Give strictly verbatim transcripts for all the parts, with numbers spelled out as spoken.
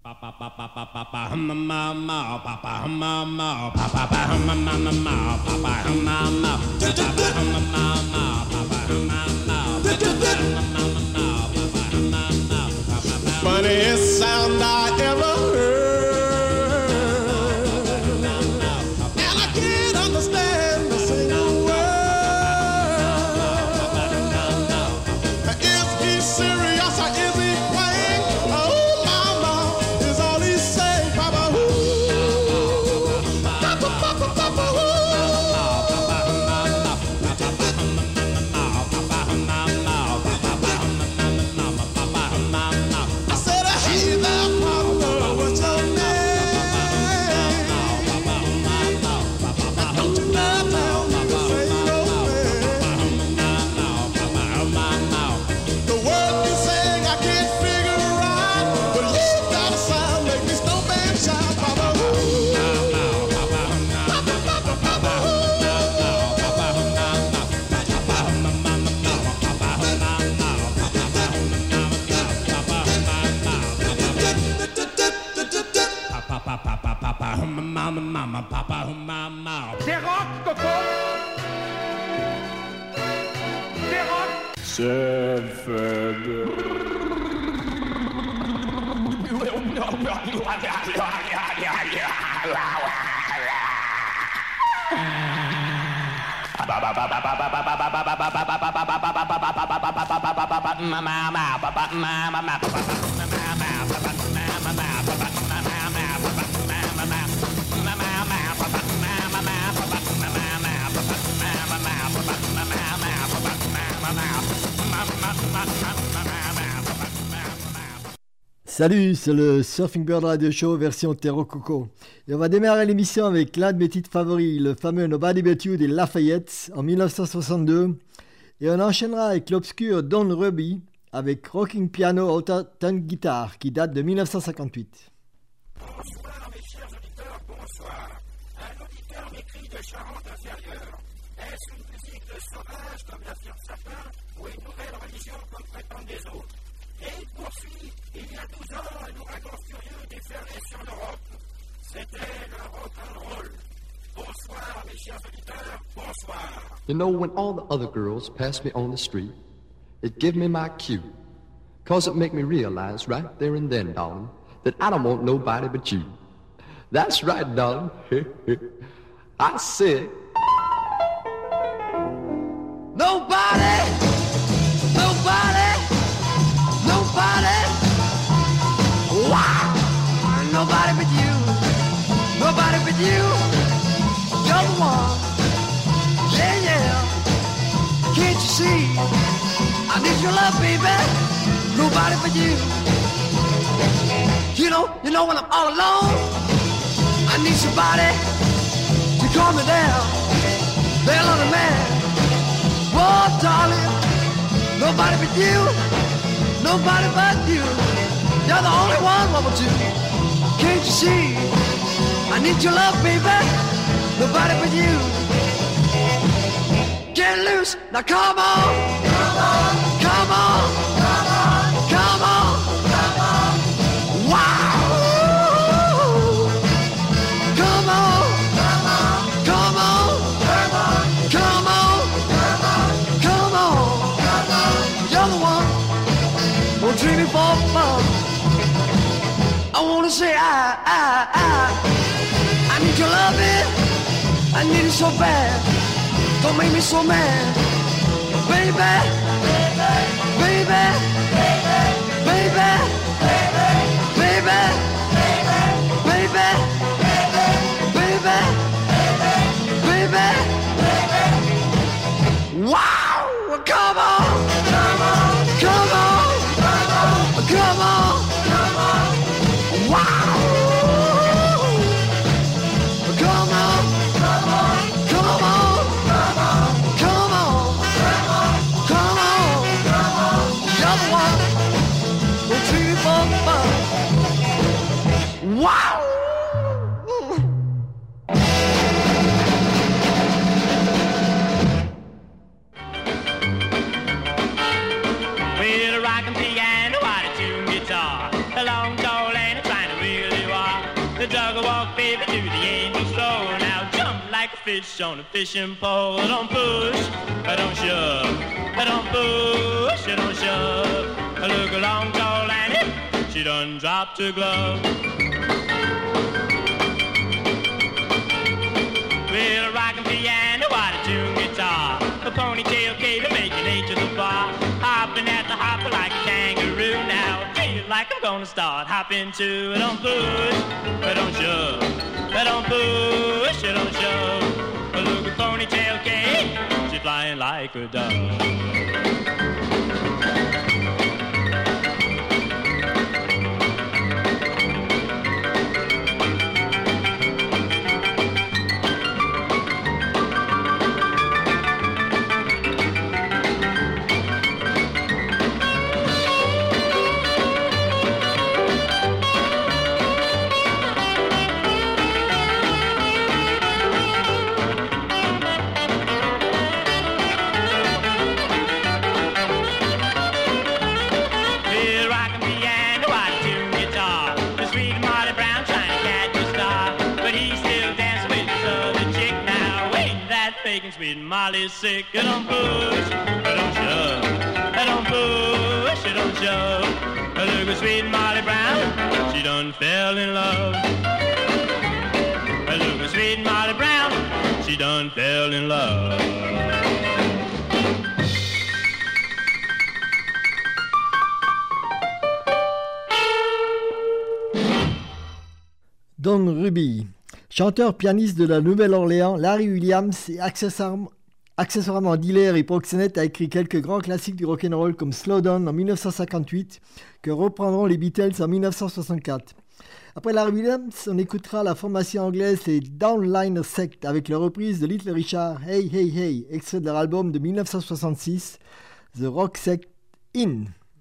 Funniest sound I ever heard, and I can't understand a single word. Is he serious or is he playing? Oh, mama, is all he's saying, Papa, ooh, Papa, Papa, Papa, ooh. Mama, mama, papa, mama. C'est rock, Coco. C'est rock. C'est faible. Salut, c'est le Surfing Bird Radio Show version Terro Coco. Et on va démarrer l'émission avec l'un de mes titres favoris, le fameux Nobody But You des Lafayette en dix-neuf cent soixante-deux. Et on enchaînera avec l'obscur Don Ruby avec Rocking Piano Auto-Tone Guitar qui date de dix-neuf cent cinquante-huit. Bonsoir mes chers auditeurs, bonsoir. Un auditeur m'écrit de Charente-Inférieure. Est-ce une musique de sauvage comme l'affirme certains ou une nouvelle religion comme prétendent les autres? Et il poursuit, il y a douze ans, un ouragan furieux déferlait sur l'Europe. C'était le rock'n'roll. Bonsoir mes chers auditeurs, bonsoir. You know, when all the other girls pass me on the street, it give me my cue. Cause it make me realize right there and then, darling, that I don't want nobody but you. That's right, darling. I said, nobody, nobody, nobody, wow, nobody but you, nobody but you, you're the one, yeah, yeah, can't you see, I need your love, baby, nobody but you. You know, you know when I'm all alone, I need somebody to calm me down. They're a man. Whoa, darling, nobody but you, nobody but you. You're the only one, woman, too. Can't you see? I need your love, baby, nobody but you. Get loose, now come on, come on, come on, come on, come on, come on. Wow! Come on, come on, come on, come on, come on, come on, come on. You're the one. We're dreaming for fun. I wanna say I, I, I. I need your loving. I need it so bad. Don't make me so mad, baby, baby, baby, baby, baby. Baby, baby, baby, baby, wow! Come on, come on, come on, come on, come on, wow! Come on, come on, come on, come on, come on, come on, you're the one. We'll treat you for fun. Wow! With a rockin' piano, what a tune guitar, a long tall and trying to to the angel's throne. Now jump like a fish on a fishing pole. Don't push, don't shove, don't push, don't shove. Look along, tall Annie, she done dropped her glove. With a rockin' piano, what a tune guitar, a ponytail Kate to make it late to the bar, hopping at the hopper like a kangaroo. Now I feel like I'm gonna start hopping too. Don't push, don't shove, don't push, don't shove. Look at ponytail Kate, she's flying like a dove. Sweet Molly's sick, you don't push, you don't shove, you don't push, you don't shove. Look at sweet Molly Brown, she done fell in love. Look at sweet Molly Brown, she done fell in love. Don Ruby. Chanteur-pianiste de la Nouvelle-Orléans, Larry Williams et accessoirement, accessoirement dealer et proxénète a écrit quelques grands classiques du rock'n'roll comme Slow Down en dix-neuf cent cinquante-huit que reprendront les Beatles en dix-neuf cent soixante-quatre. Après Larry Williams, on écoutera la formation anglaise les Downliner Sect avec la reprise de Little Richard Hey Hey Hey, extrait de leur album de dix-neuf cent soixante-six, The Rock Sect In.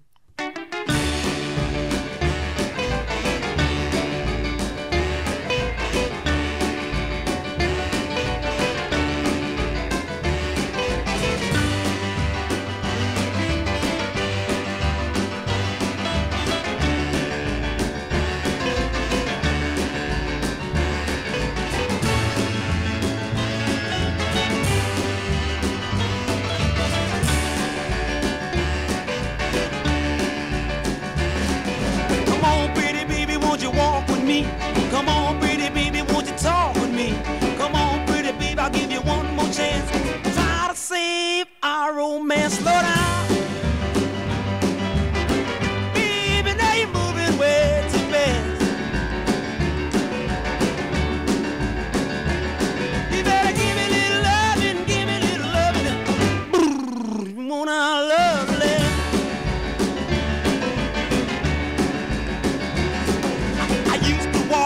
Come on, pretty baby, won't you talk with me? Come on, pretty baby, I'll give you one more chance. Try to save our romance. Slow down, baby, now you're moving way too fast. You better give me a little loving, give me a little loving. Brrr, you want our lovely. I, I used to walk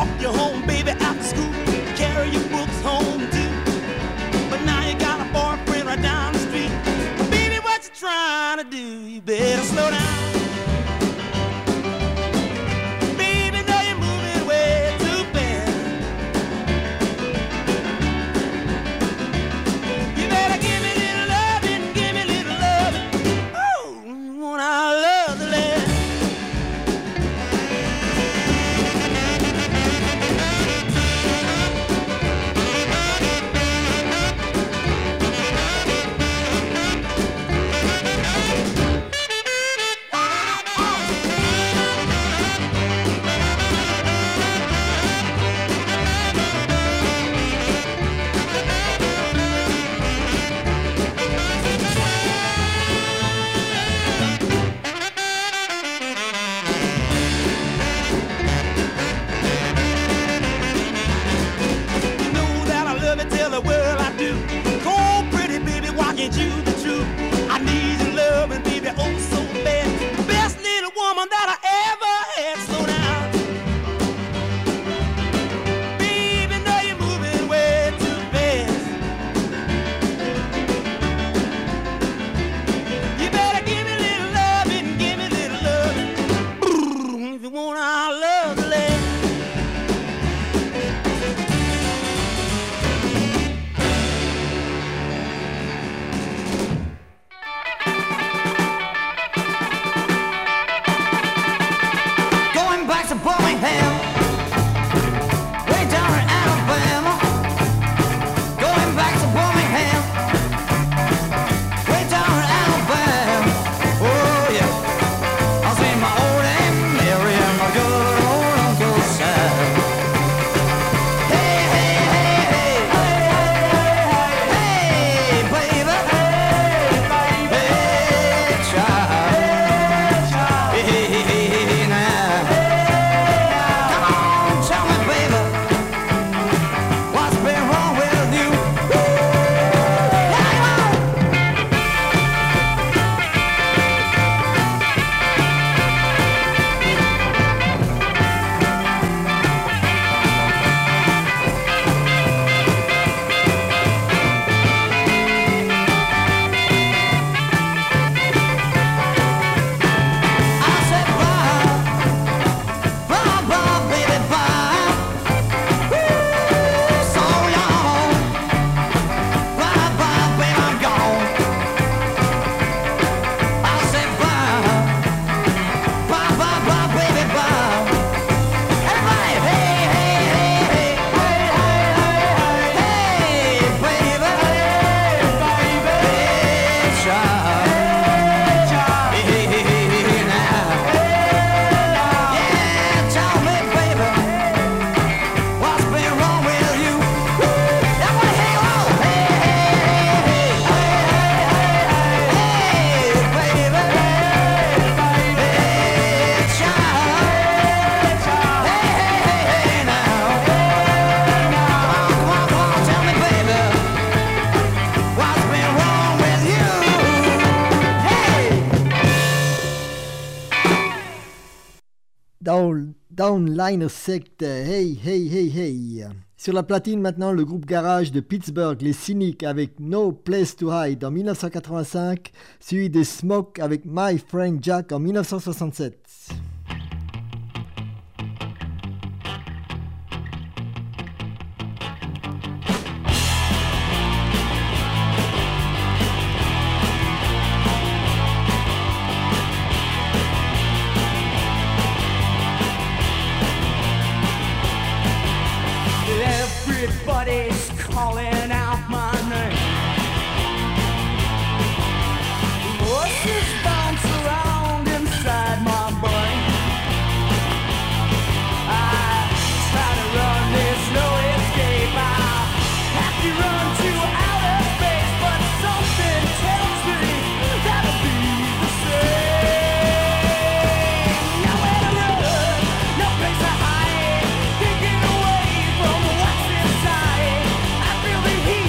Downliner Sect, Hey Hey Hey Hey. Sur la platine maintenant, le groupe garage de Pittsburgh, les Cynics avec No Place to Hide en dix-neuf cent quatre-vingt-cinq, suivi des Smoke avec My Friend Jack en dix-neuf cent soixante-sept. Everybody's calling out my name. Voices bounce around inside my brain. I try to run, there's no escape. I have to run to outer space, but something tells me that'll be the same. Nowhere to run, no place to hide. Thinking away from what's inside. I feel the heat.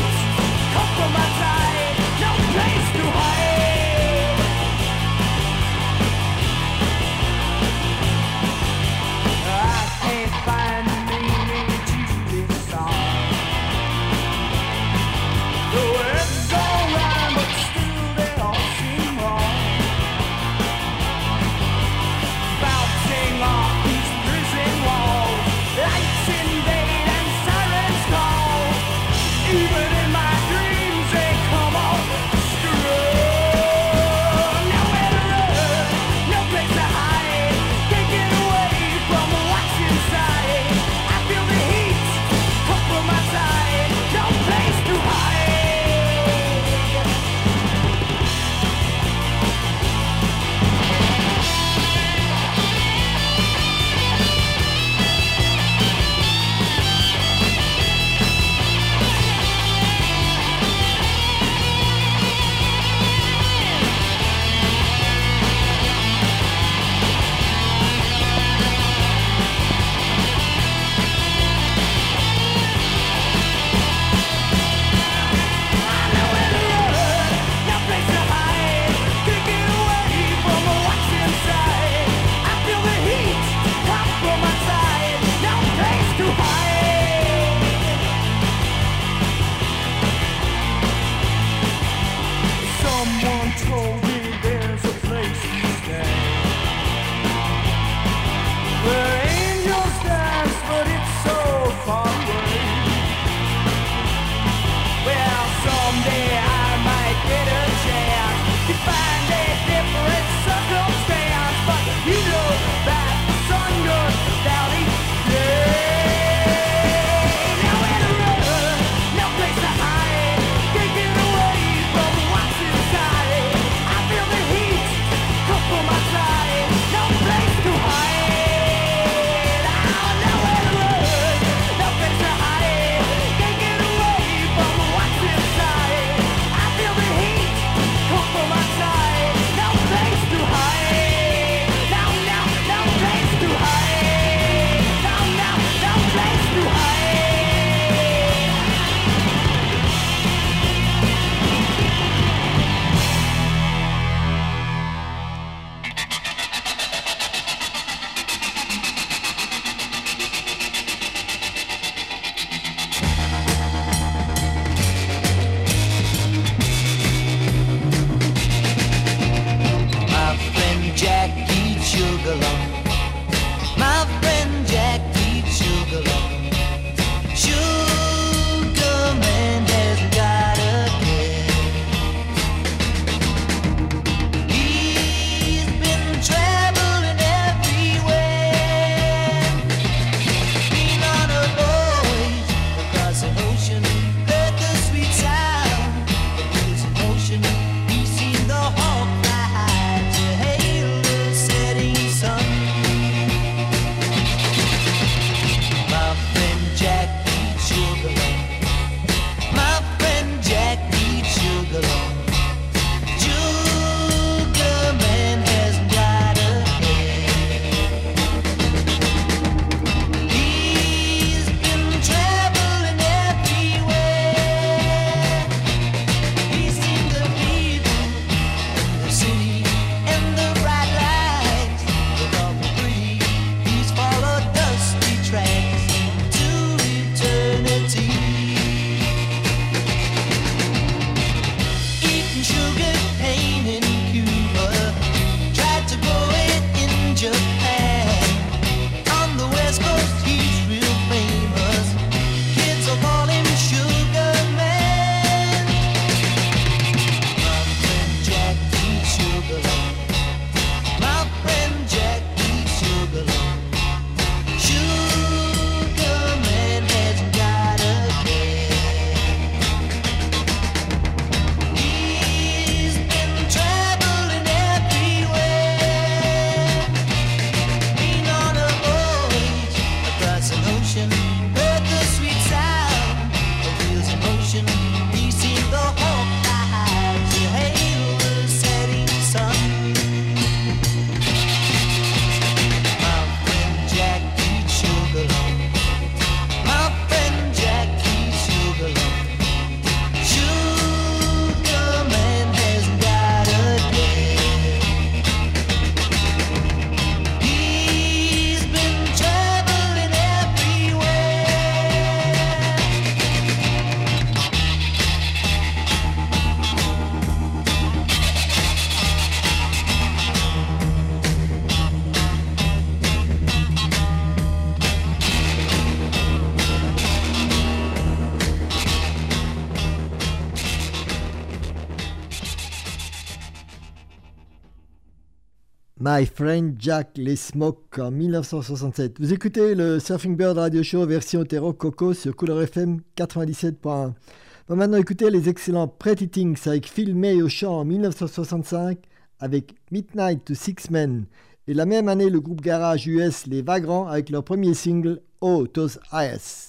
My Friend Jack les Smoke en mille neuf cent soixante-sept. Vous écoutez le Surfing Bird Radio Show version Terro Coco sur Couleur F M quatre-vingt-dix-sept point un. On va maintenant écouter les excellents Pretty Things avec Phil May au chant en mille neuf cent soixante-cinq avec Midnight to Six Men. Et la même année, le groupe garage U S Les Vagrants avec leur premier single Oh Those Eyes.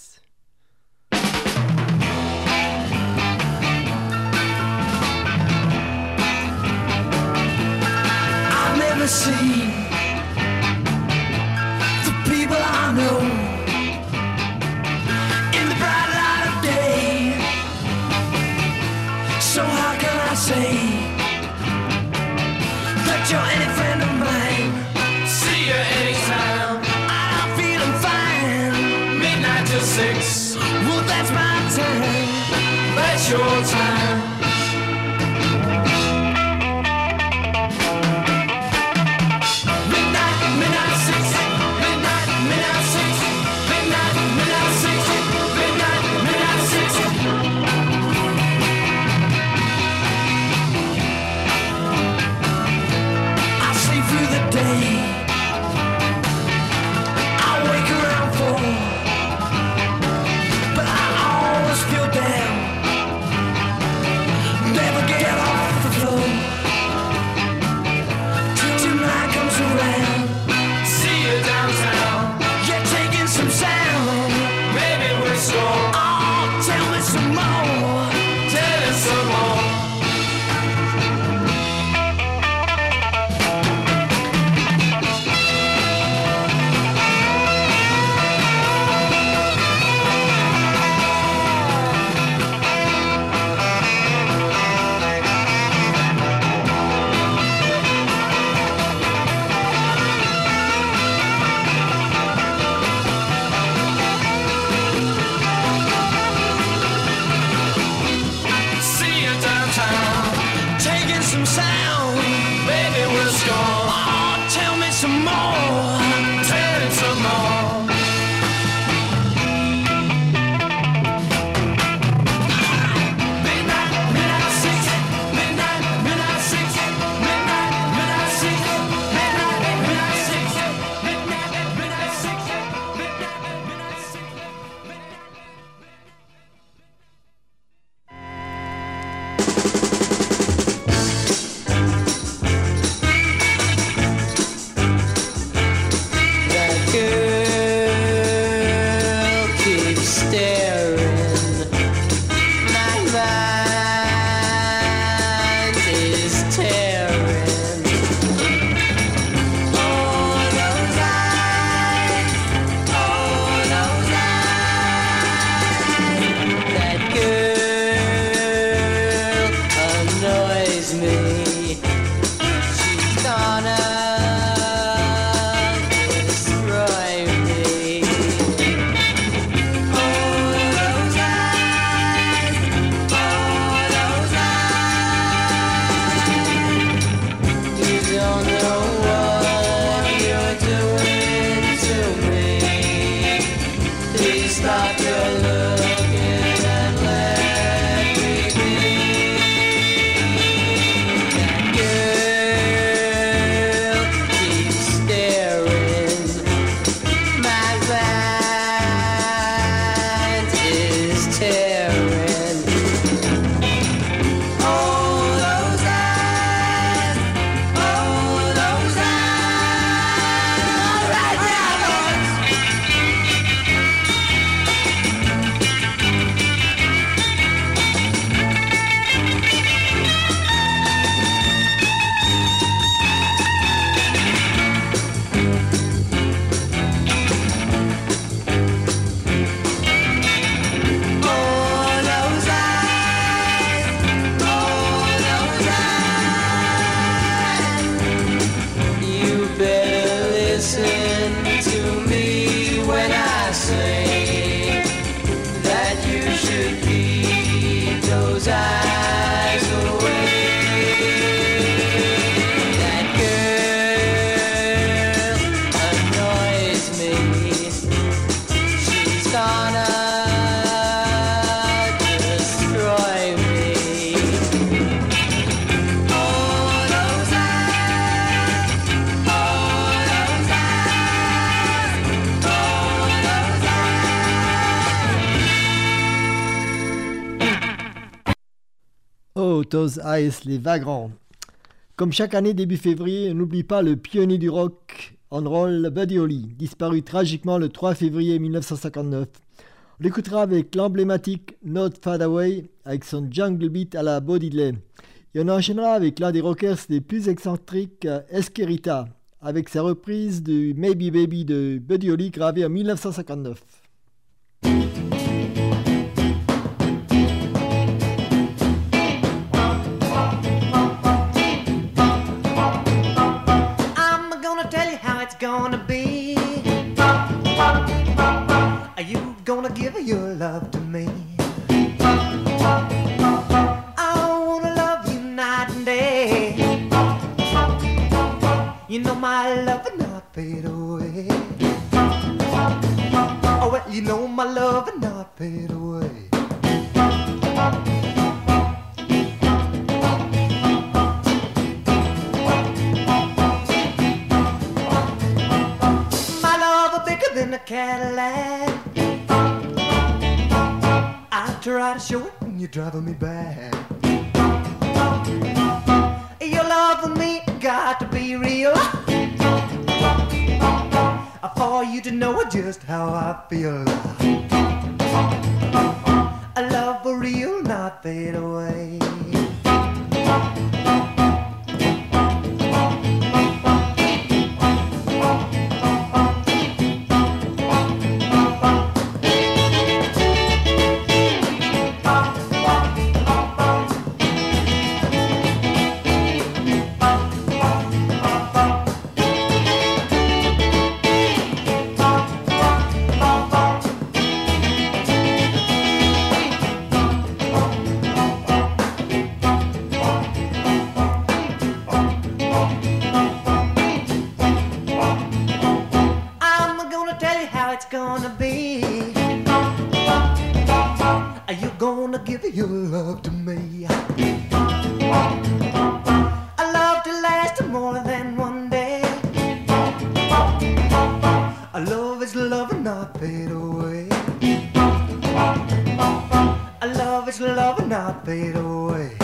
See the people I know in the bright light of day. So how can I say that you're any friend of mine? See you anytime. I'm feeling fine. Midnight till six. Well, that's my time. That's your time. Those Eyes, les Vagrants. Comme chaque année début février, on n'oublie pas le pionnier du rock and roll Buddy Holly, disparu tragiquement le trois février mille neuf cent cinquante-neuf. On l'écoutera avec l'emblématique Not Far Away, avec son jungle beat à la Bo Diddley. Et on enchaînera avec l'un des rockers les plus excentriques, Esquerita, avec sa reprise du Maybe Baby de Buddy Holly gravée en mille neuf cent cinquante-neuf. Gonna be, are you gonna give your love to me? I wanna love you night and day. You know my love will not fade away. Oh well, you know my love will not fade away. In a Cadillac, I try to show it when you're driving me back. Your love for me got to be real, for you to know just how I feel. A love for real, not fade away. Your love to me, a love to last more than one day. A love is love and not fade away. A love is love and not fade away.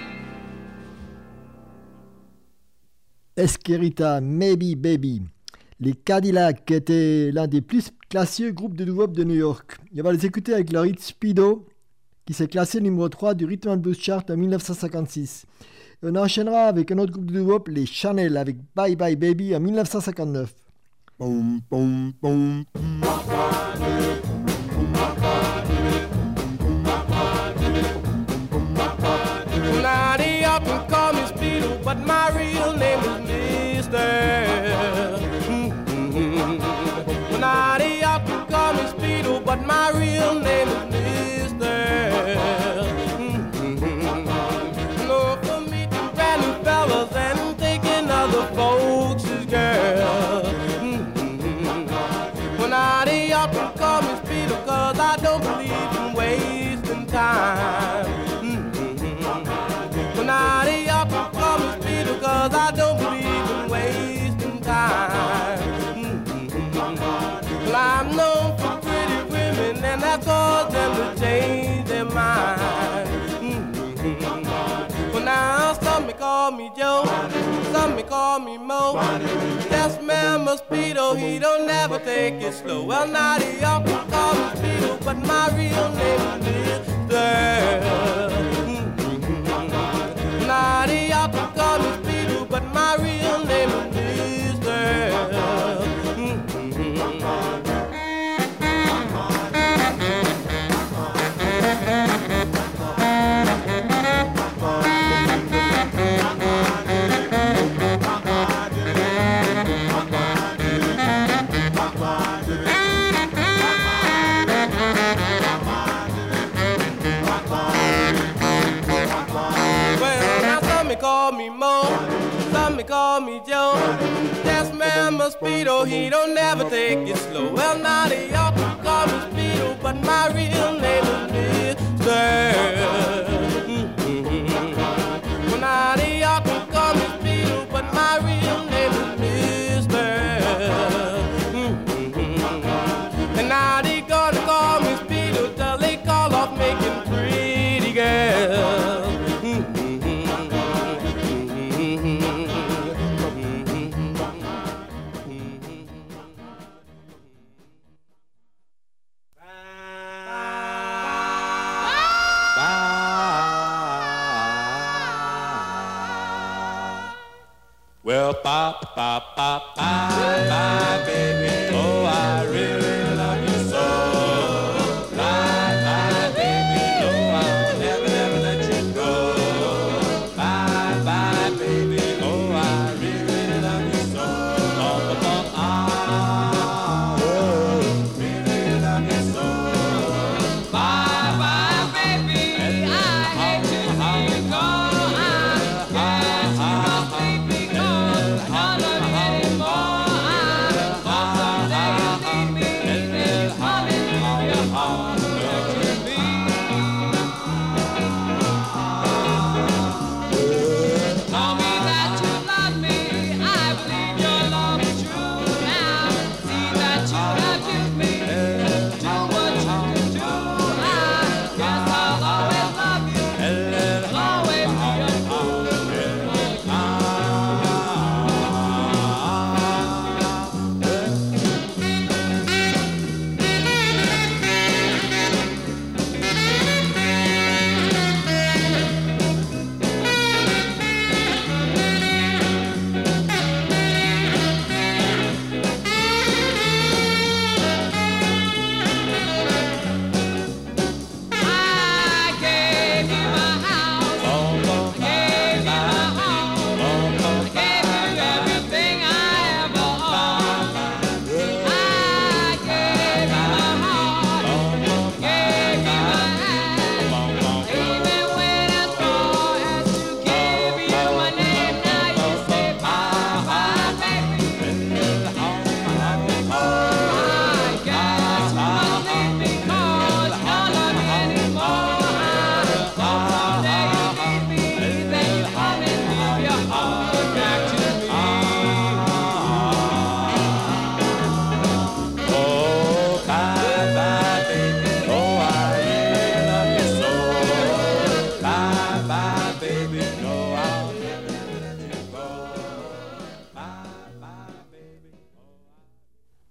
Esquerita, Maybe Baby. les Cadillacs, qui étaient l'un des plus classieux groupes de doo-wop de New York. Et on va les écouter avec leur hit Speedo, qui s'est classé numéro trois du Rhythm and Blues Chart en dix-neuf cent cinquante-six. Et on enchaînera avec un autre groupe de doo-wop, les Chanel, avec Bye Bye Baby en dix-neuf cent cinquante-neuf. Boom, boom, boom. Now they often call me Speedo, but my real name is Mister Mm-hmm. Now they often call me Speedo, but my real name is Mister Mm-hmm. No, for me to brand new fellas and taking other folks' girl. Mm-hmm. Well, now they often call me Speedo, cause I don't believe in wasting time. Now they often call me Speedo, cause I don't believe in wasting time. Mm-hmm. Well, I'm known for pretty women, and that caused them to change their mind. Mm-hmm. Well, now some may call me Joe, some may call me Mo. Yes, man, my Speedo, he don't never take it slow. Well, now they often call me Speedo, but my real name is Mister Now they often call me Speedo, but my real name is Mister Mm-hmm. Call me Mo, some may call me Joe. Yes, man, my Speedo, he don't never take it slow. Well, now they often call me Speedo, but my real name is Mister Mm-hmm. Well, now they often call me Speedo, but my real name is Mister Mm-hmm. And now they gonna call me Speedo till they call off making pretty girls. Well, pop, pop, pop, bye, bye, baby. Oh, I really love you so. Bye, bye, baby. Oh, I'll never, never let you go. Bye, bye, baby. Oh, I really love you so. Oh, oh, oh, ah, oh, really love you so. Bye, bye, baby. I hate to see you go. I guess you must leave me. I love you anymore. I hope someday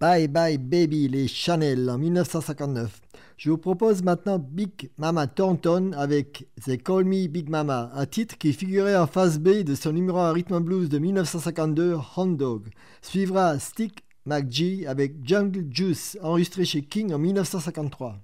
Bye Bye Baby, les Chanel en dix-neuf cent cinquante-neuf. Je vous propose maintenant Big Mama Thornton avec They Call Me Big Mama, un titre qui figurait en face B de son numéro un Rhythm and Blues de dix-neuf cent cinquante-deux, Hound Dog. Suivra Stick McGee avec Jungle Juice, enregistré chez King en dix-neuf cent cinquante-trois.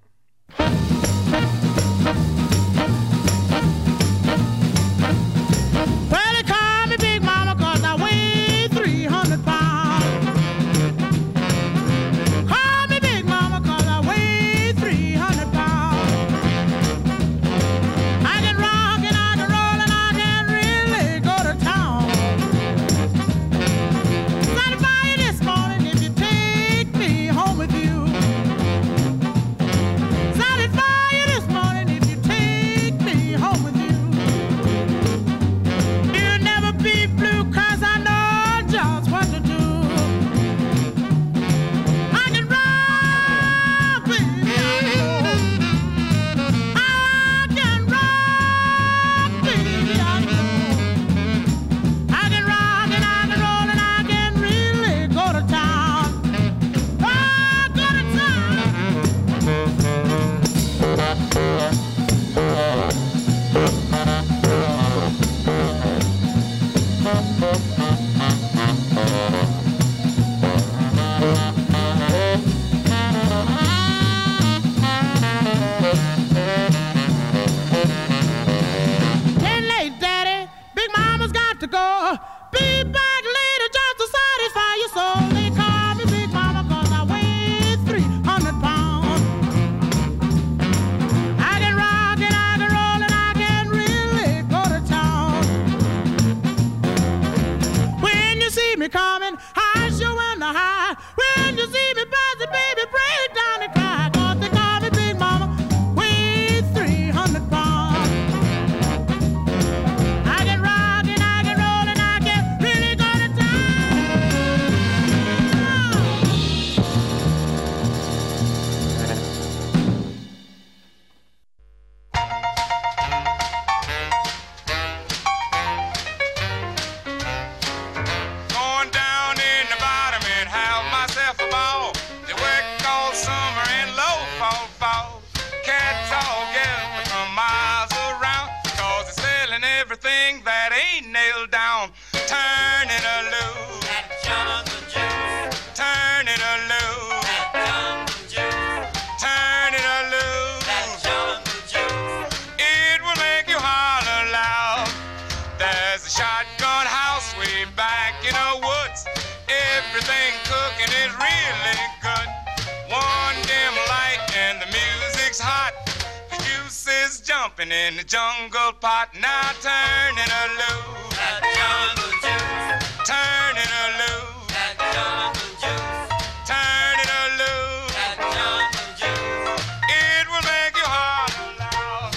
In the jungle pot, now turn it a loose. That jungle juice. Turn it a loose. That jungle juice. Turn it a loose. That jungle juice. It will make you holler loud.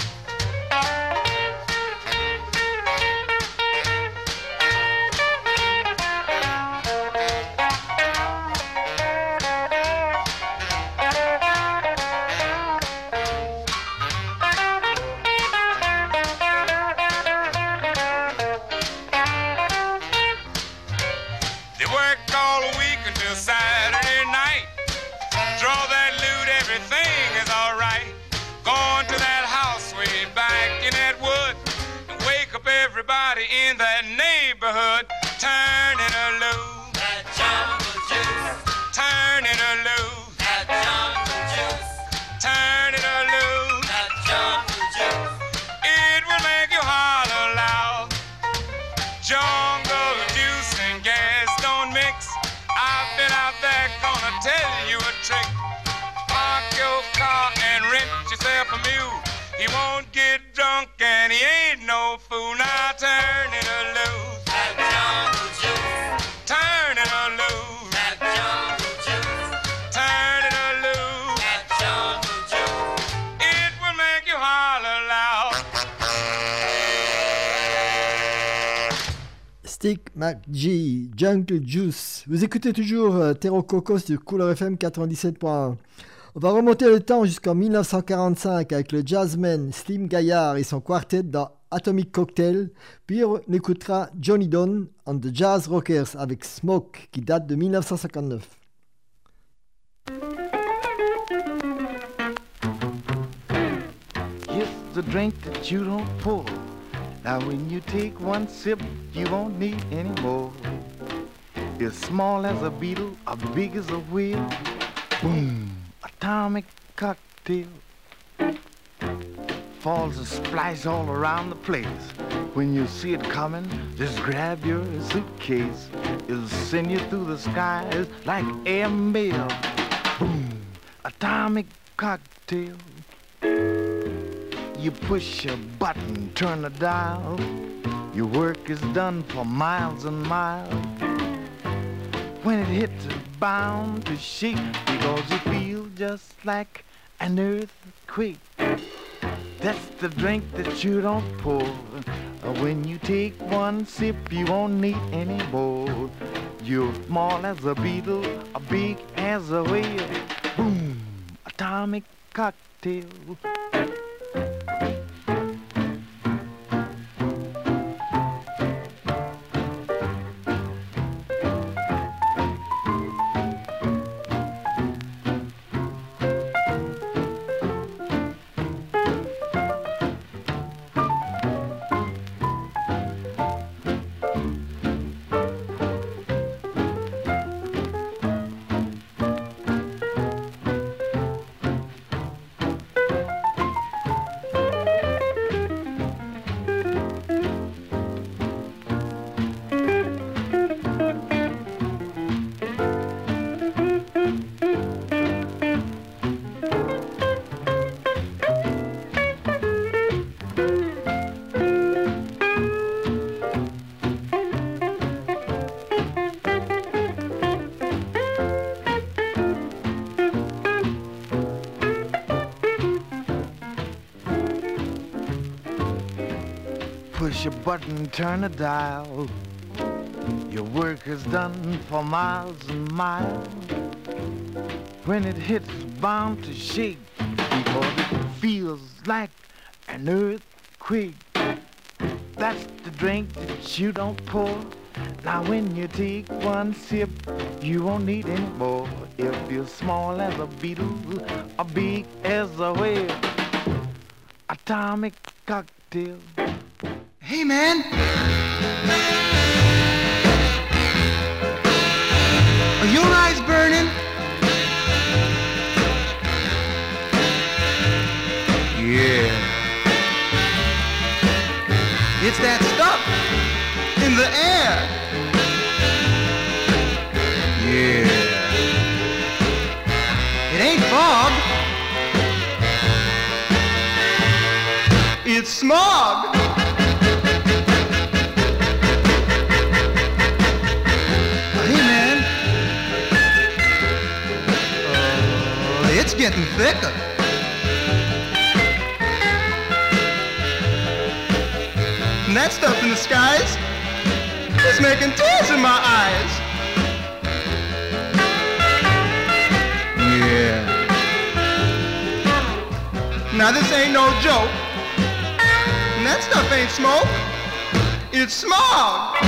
Everybody in that neighborhood, turn it a loose. That jungle juice. Turn it a loose. That jungle juice. Turn it a loose. That jungle juice. It will make you holler loud. Jungle juice and gas don't mix. I've been out there gonna tell you a trick. Park your car and rent yourself a mule. He won't get drunk and he ain't no fool. Now turn it a loose. That jungle juice. Turn it a loose. That jungle juice. Turn it a loose. That jungle juice. It will make you holler loud. Stick McGee, Jungle Juice. Vous écoutez toujours euh, Terro Cocos sur Couleur F M quatre-vingt-dix-sept point un. On va remonter le temps jusqu'en dix-neuf cent quarante-cinq avec le jazzman Slim Gaillard et son quartet dans Atomic Cocktail, puis on écoutera Johnny Donne and the Jazz Rockers avec Smoke qui date de dix-neuf cent cinquante-neuf. drink that you don't pour. Now when you take one sip, you won't need any more. As small as a beetle, or big as a whale. Boom, atomic cocktail. Falls a splash all around the place. When you see it coming, just grab your suitcase. It'll send you through the skies like air mail. Boom, atomic cocktail. You push a button, turn the dial. Your work is done for miles and miles. When it hits, it's bound to shake because you feel just like an earthquake. That's the drink that you don't pour. When you take one sip, you won't need any more. You're small as a beetle, or big as a whale. Boom, atomic cocktail. Push a button, turn a dial. Your work is done for miles and miles. When it hits, bound to shake because it feels like an earthquake. That's the drink that you don't pour. Now when you take one sip, you won't need any more. If you're small as a beetle or big as a whale. Atomic cocktail. Hey, man. Are your eyes burning? Yeah. It's that stuff in the air. Yeah. It ain't fog. It's smog. It's getting thicker. And that stuff in the skies is making tears in my eyes. Yeah. Now this ain't no joke. And that stuff ain't smoke. It's smog.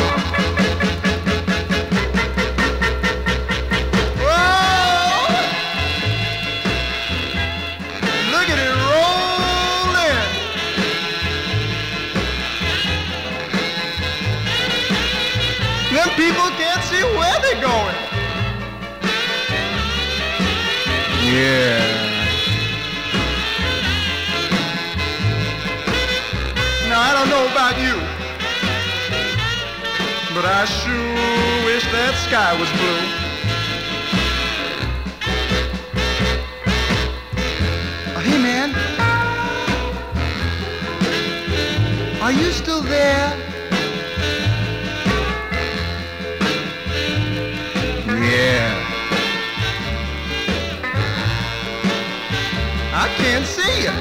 People can't see where they're going. Yeah. Now, I don't know about you, but I sure wish that sky was blue. Oh, hey, man. Are you still there? Yeah. I can't see you.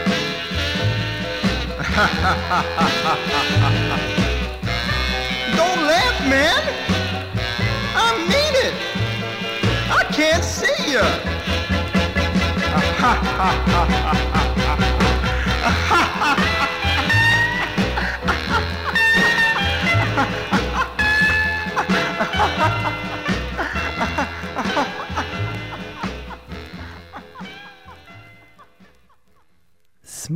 Don't laugh, man. I mean it. I can't see you.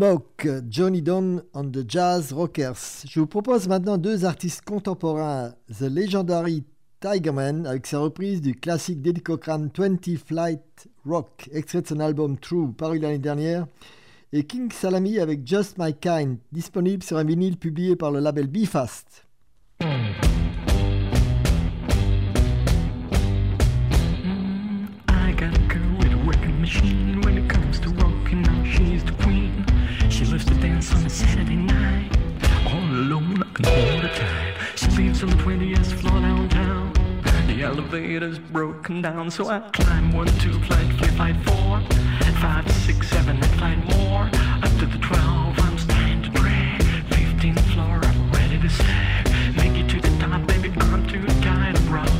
Smoke, Johnny Donne and the Jazz Rockers. Je vous propose maintenant deux artistes contemporains, The Legendary Tigerman avec sa reprise du classique d'Eddie Cochran vingt Flight Rock, extrait de son album True, paru l'année dernière, et King Salami avec Just My Kind, disponible sur un vinyle publié par le label Be Fast. I got a girl with a working machine. When it comes to rocking, now she's the queen. She loves to dance on a Saturday night. All alone, I can hold her tight. She lives on the twentieth floor downtown. The elevator's broken down, so I climb one, two, flight, three, flight four, five, six, seven, eight, flight more. Up to the twelve, I'm starting to drag. Fifteenth floor, I'm ready to sag. Make it to the top, baby, I'm too tired to rock.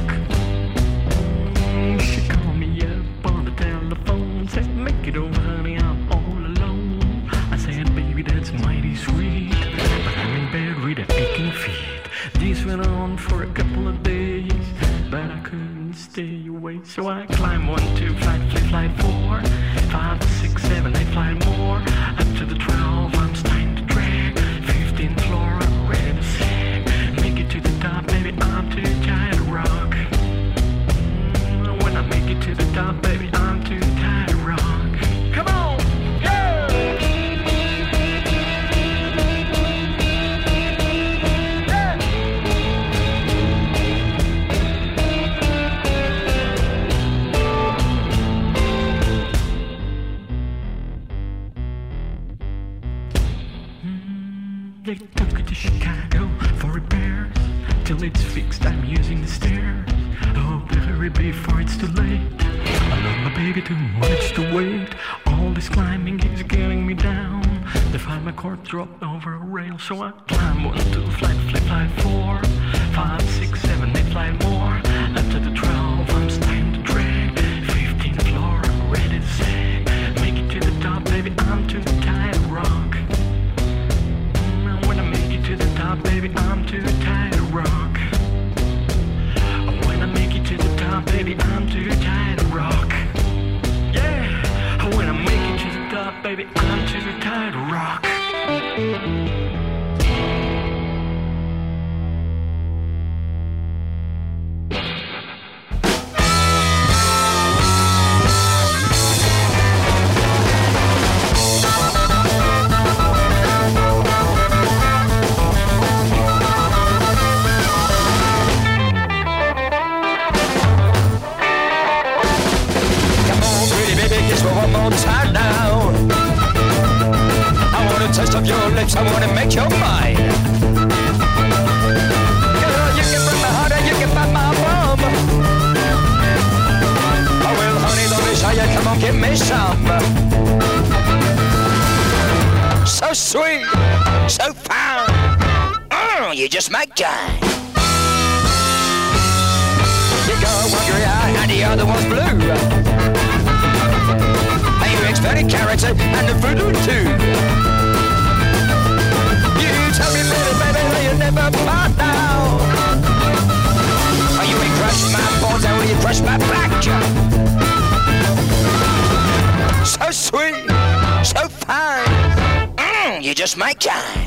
She called me up on the telephone, said, make it over, honey, I'm all alone. I said, baby, that's mighty sweet, but I'm in bed with a aching feet. This went on for a couple of days, but I couldn't stay away. So I climbed one, two, flight, three, flight four, five, six, seven, eight, flight more. Up to the twelve, I'm starting to drag. Fifteenth floor, I'm ready to sag. Make it to the top, baby, I'm too tired to rock. When I make it to the top, baby, I'm too tired to rock. Come on, yeah! Mm, they took it to Chicago for repairs. Till it's fixed, I'm using the stairs. Oh, better hurry before it's too late. I love my baby too much to wait. All this climbing is getting me down. They find my cord dropped over a rail, so I climb one, two, flight, flight, flight, four, five, six, seven, eight, flight more. Up to the twelve, I'm starting to drag. Fifteenth floor, I'm ready to sag. Make it to the top, baby, I'm too tired to rock. Mm, when I make it to the top, baby, I'm too tired to rock. When I make it to the top, baby, I'm too tired to rock. Yeah, when I make it to the top, baby, I'm too tired to rock. Taste of your lips, I wanna make your mind. Girl, you can break my heart and you can bite my bum. Oh well, honey, don't be shy, come on, give me some. So sweet, so fine, mm, you just make time. You got one grey eye and the other one's blue. And you expect a character and the voodoo too. Tell me, baby, baby, will you never part now? Are you will crush my bones and will you crush my back? So sweet, so fine, mm, you just make time.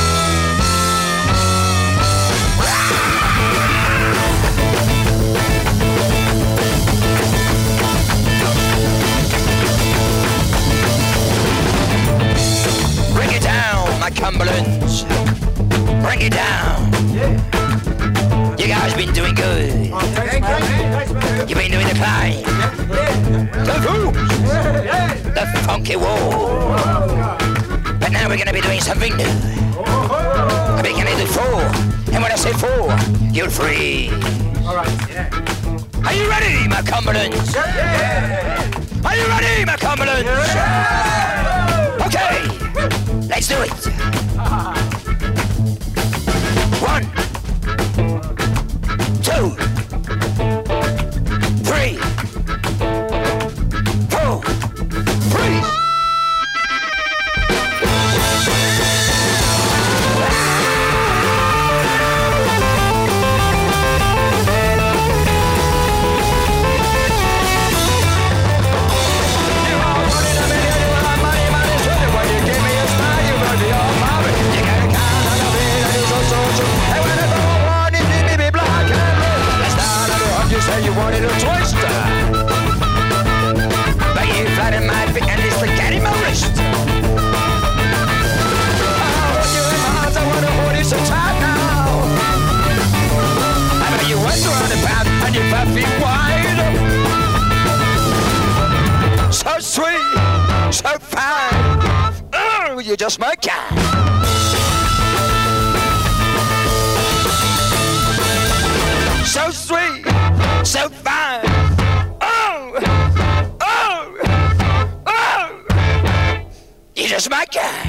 Bring it down, my Cumberlands. Bring it down. Yeah. You guys been doing good. Oh, thanks, thanks, You've been doing the climb. Yeah. The grooves. Yeah. The funky wall. Oh. But now we're going to be doing something new. Oh. We're beginning to four. And when I say four, you'll freeze. All right. Yeah. Are you ready, my Cumberlands? Yeah. Are you ready, my Cumberlands? Yeah. Okay. Let's do it. Uh-huh. One, two, three, four, freeze! You are running a million, you are money, money, money, when you give me a smile. you wanted a twister. But you flattered my feet and it's the cat in my wrist. I hold you in my arms, I wanna hold you so tight now. I know you went around the path and you're five feet wide. So sweet, so fine. Oh, you're just my kind. So sweet, so fine. Oh, oh, oh. You're just my kind.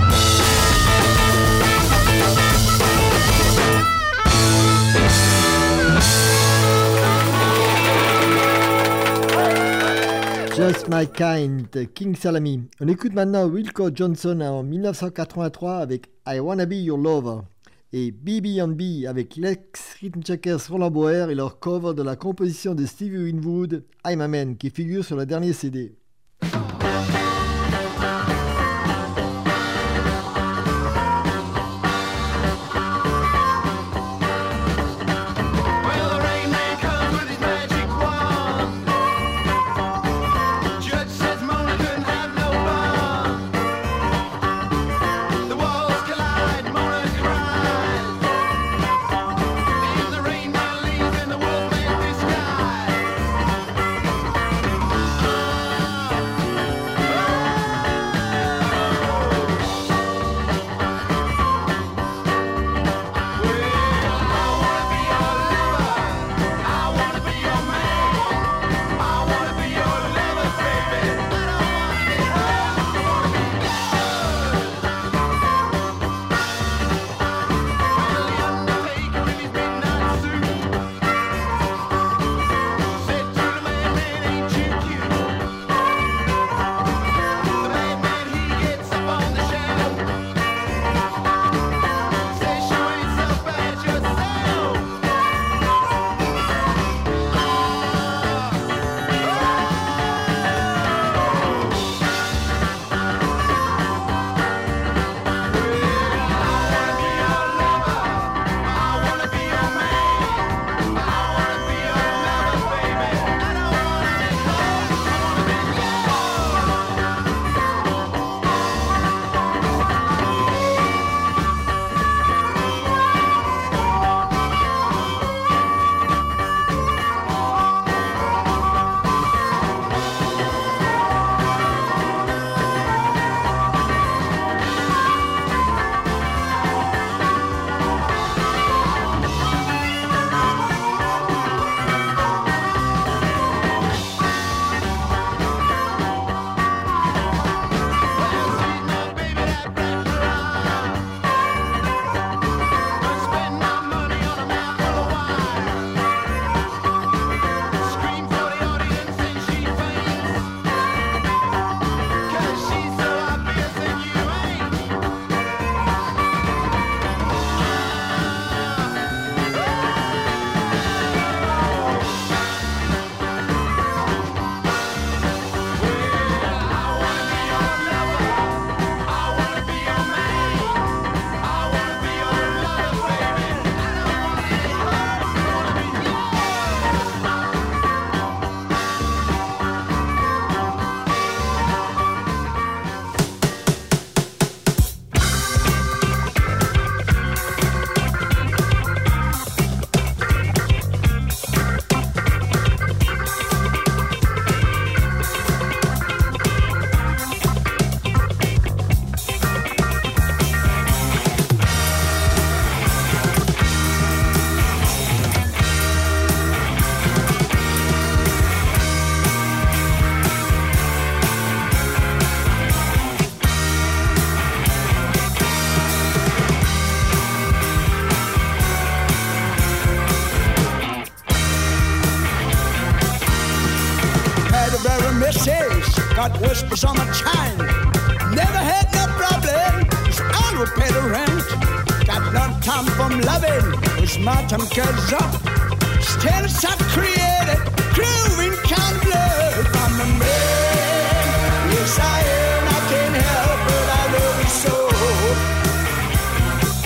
Just My Kind, King Salami. On écoute maintenant Wilco Johnson en dix-neuf cent quatre-vingt-trois avec I Wanna Be Your Lover et B B and B avec l'ex-Rhythm Checkers Roland Boer et leur cover de la composition de Stevie Winwood, I'm a Man, qui figure sur le dernier C D. got whispers on my chine. Never had no problem, cause I would pay the rent. Got no time for loving, cause my time goes up. Status I've created, grooving kind of blood. I'm a man, yes I am, I can't help but I love it so.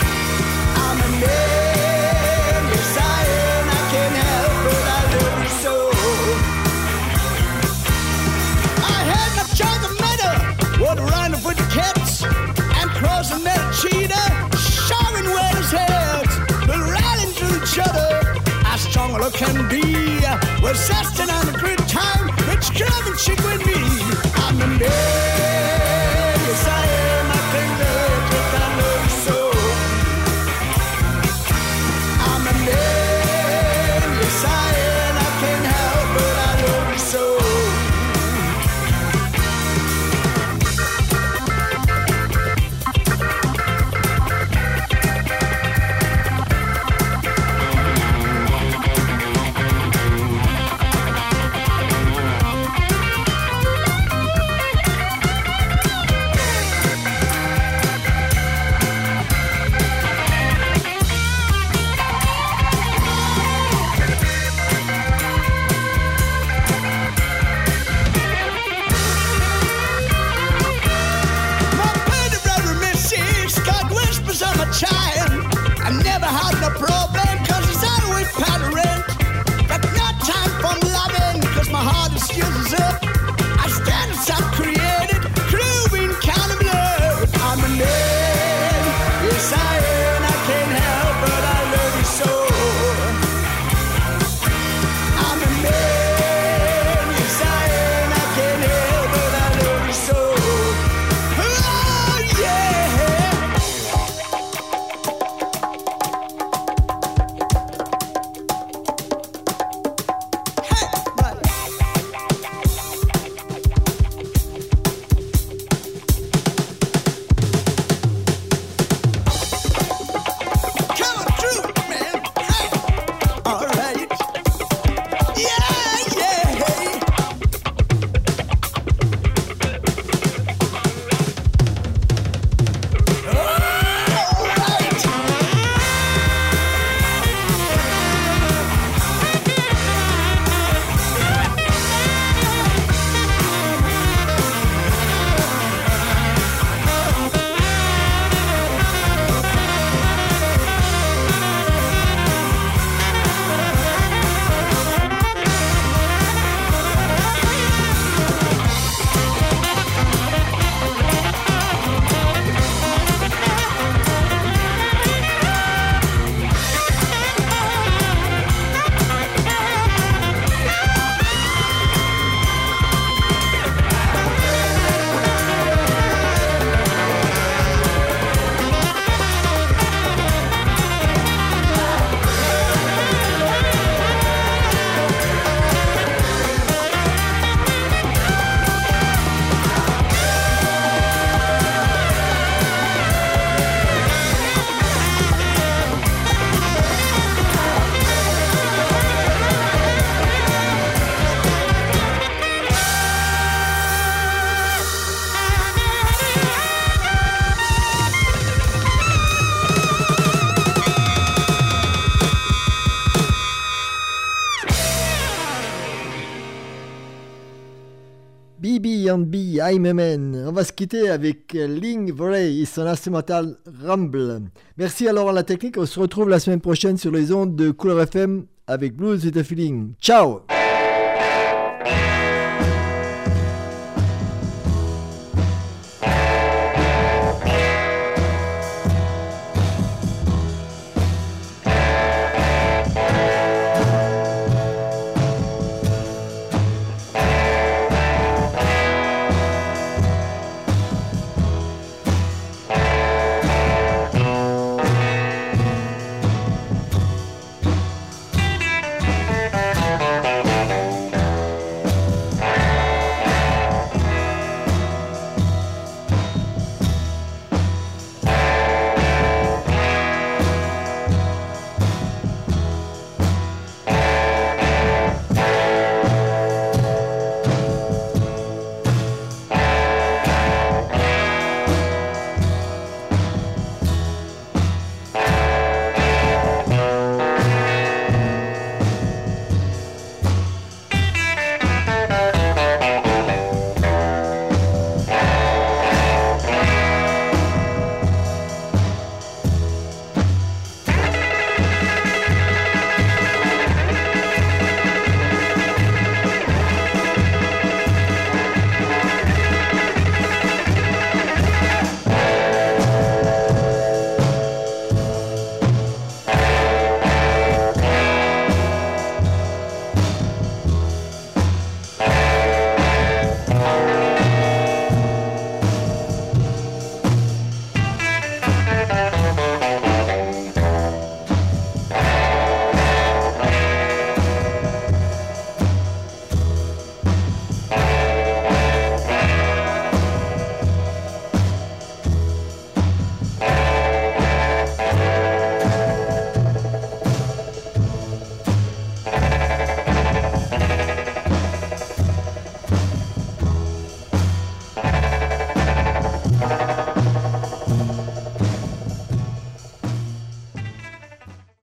I'm a man, yes I am, I can't help but I love it so. uh, was zesting on a good time. It's come and chick with me. I'm the man, yes I am. I can love it, I love you so. I'm the man, yes I am. I can't help but I love you so. Child, I never had no problem, cause it's always pattern. Got no time for loving, cause my heart is still up. I stand inside created, grooving kind of love. I'm a man, yes I am, I can't help but I love you so. I'm a man, yes I am, I can't help but I love you so. Oh yeah. B B and B, I'm a Man. On va se quitter avec Ling Vray et son instrumental Rumble. Merci alors à la technique. On se retrouve la semaine prochaine sur les ondes de Couleur F M avec Blues with a Feeling. Ciao!